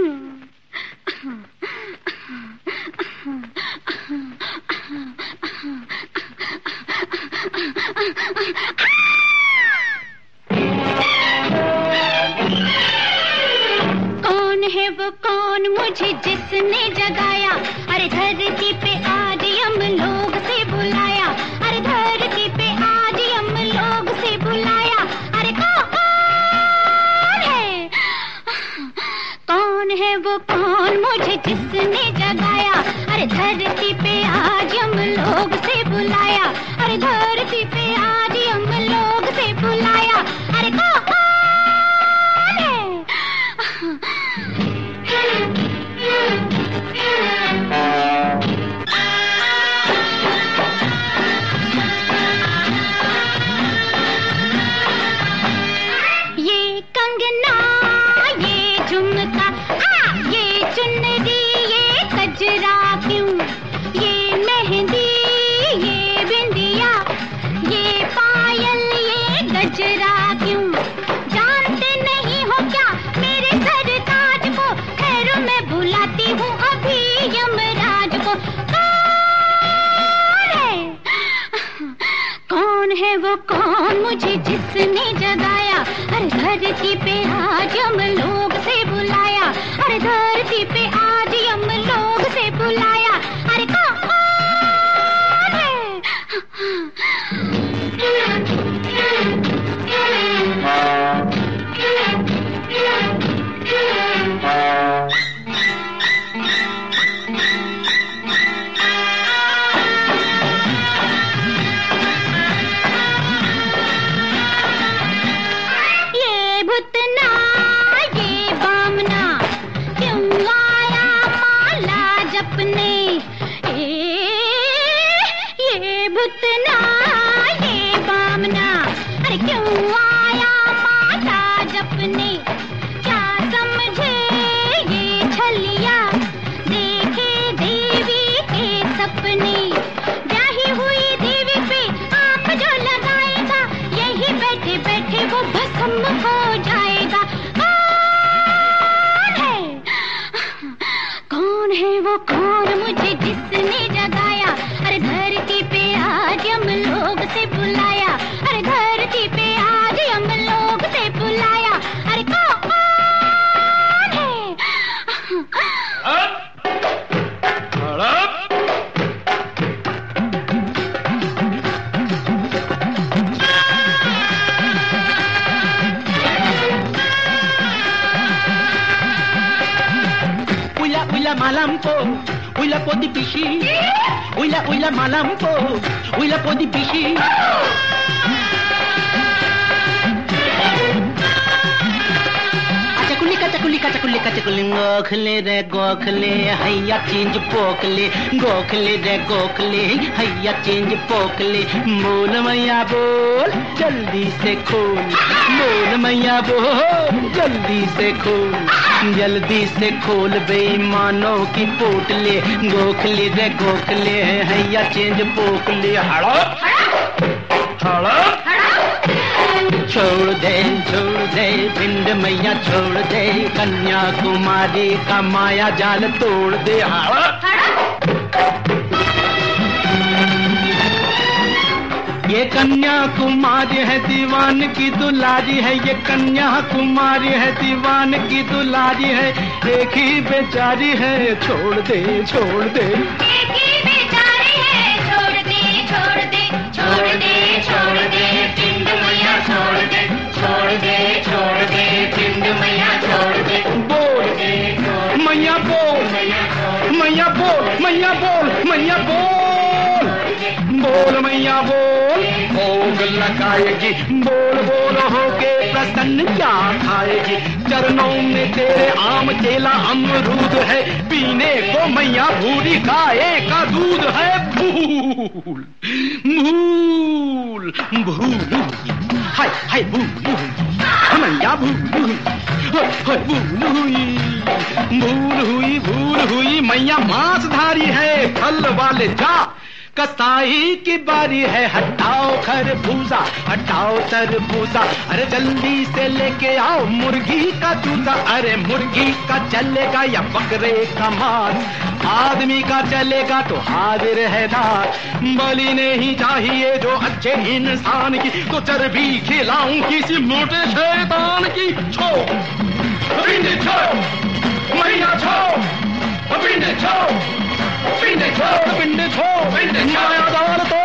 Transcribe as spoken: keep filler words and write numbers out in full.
कौन है वो कौन मुझे जिसने जगाया, अरे धरती पे आज हम लोग से बुलाया, अरे धरती पे आज हम लोग से बुलाया, अरे कौन है, कौन है वो कौन मुझे जिसने जगाया, अरे धरती पे आज हम लोग से बुलाया, अरे धरती पे आज हम लोग से बुलाया, अरे कौन है। ये कंगना, ये झुमका, ये चुनरी, ये कजरा क्यों, ये मेहंदी, ये बिंदिया, ये पायल, ये गजरा क्यों, जानते नहीं हो क्या मेरे सरताज को, खैर मैं बुलाती हूँ अभी यमराज को। कौन है, कौन है वो कौन मुझे जिसने जगाया, अरे धरती पे आज हम लोग से बुलाया, अरे धरती पे आज हम लोग से बुलाया, अरे कौन है। ये भुतना, ये बामना, क्यों आया माला जपने, ए, ये भुतना, ये बामना, अरे क्यों आया माला जपने, क्या समझे ये छलिया, देखे देवी के सपने, ब्याही हुई देवी पे आप जो लगाएगा, यही बैठे बैठे वो भस्म हो जाएगा। कौन है, कौन है वो कौन मुझे जिसने जगाया, अरे धरती पे आज हम लोग से बुलाया, अरे धरती पे आज हम लोग से बुलाया, अरे कौन है। Uila, uila malampo, uila podi pishi. Uila, uila malampo, uila podi pishi. Kachakuli, kachakuli, kachakuli, kachakuli. Gokhale re gokhale, hayya change pokle. Gokhale re gokhale, hayya change pokle. Bol maiya bol, jaldi se khol. Bol maiya bol, jaldi se khol. जल्दी से खोल बेईमानों की पोटले, गोखले रे गोखले हैया change पोकले। हड़ो हड़ो छोड़ दे छोड़ दे भिंड मैया छोड़ दे, कन्याकुमारी का माया जाल तोड़ दे। हड़ो ये कन्याकुमारी है दीवान की दुलारी है, ये कन्याकुमारी है दीवान की दुलारी है, एक ही बेचारी है छोड़ दे छोड़ दे, एक ही बेचारी है छोड़ दे छोड़ दे छोड़ दे छोड़ दे भिंड मैया छोड़ दे छोड़ दे छोड़ दे भिंड मैया छोड़ दे। बोल मैया बोल मैया बोल मैया बोल मैया बोल बोल मैया बोल, भोग लगाएगी बोल बोल होके प्रसन्न क्या खाएगी, चरणों में तेरे आम केला अमरूद है, पीने को मैया भूरी गाय का दूध है। भूल भूल भूल हाय हाय भूल मैया भूल हाय भूल हुई भूल हुई भूल हुई मैया मांसधारी है, फल वाले जा कसाई की बारी है, हटाओ खरबूजा, हटाओ तरबूजा, अरे जल्दी से लेके आओ मुर्गी का चूजा। अरे मुर्गी का चलेगा या बकरे का मांस, आदमी का चलेगा तो हाजिर है दार। बलि नहीं चाहिए जो अच्छे इंसान की, तो चर्बी खिलाऊं किसी मोटे शैतान की। छो पिंडे छो मैया छो पिंडे छो पिंडे छो पिंडे छो माया दाल तो